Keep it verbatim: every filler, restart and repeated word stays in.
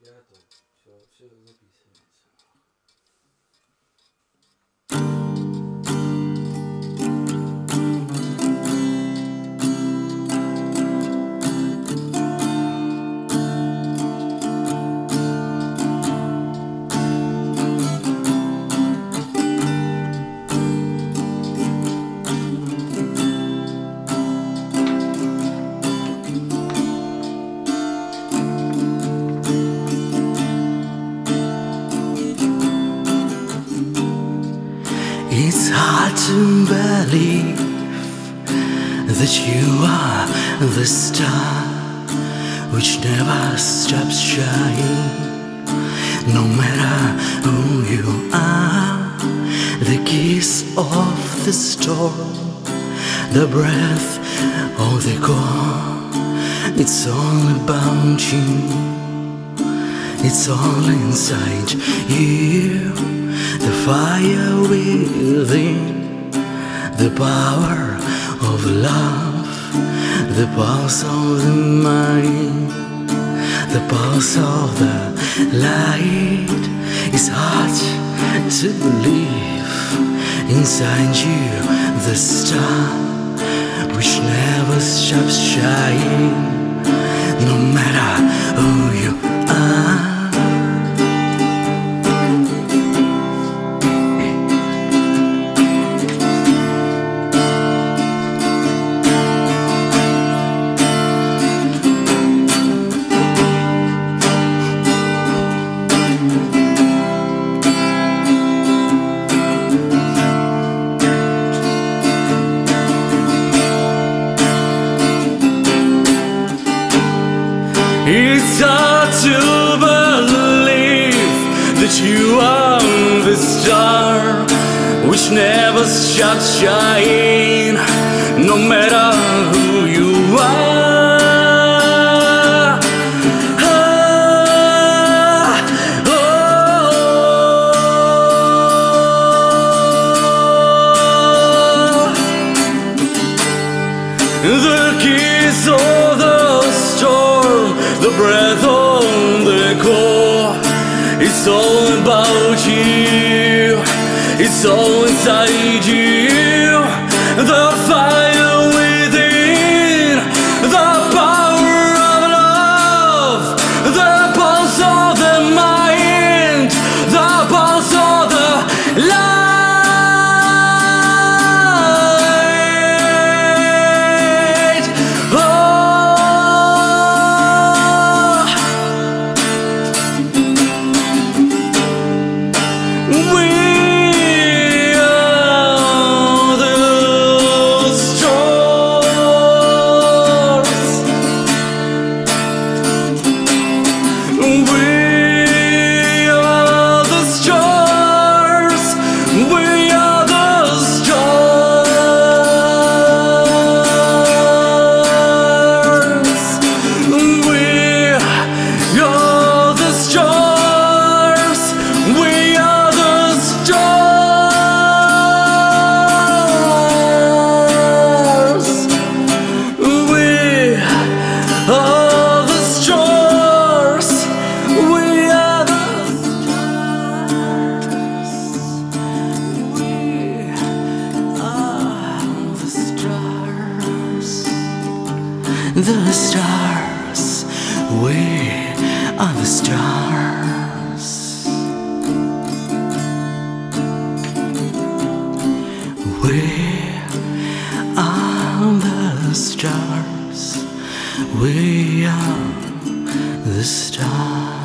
Я готов. Все, все записывается. It's hard to believe that you are the star which never stops shining. No matter who you are, the kiss of the storm, the breath of the core, it's all about you. It's all inside you. The fire within, the power of love, the pulse of the mind, the pulse of the light. It's hard to believe inside you, the star which never stops shining. No matter who you are. It's hard to believe that you are the star which never stops shining, no matter who you are. Ah, oh. The kiss of the storm, the breath on the core, it's all about you, it's all inside you. The fire within, the power of love, the pulse of the mind, the pulse of the light. The stars, we are the stars. We are the stars. We are the stars.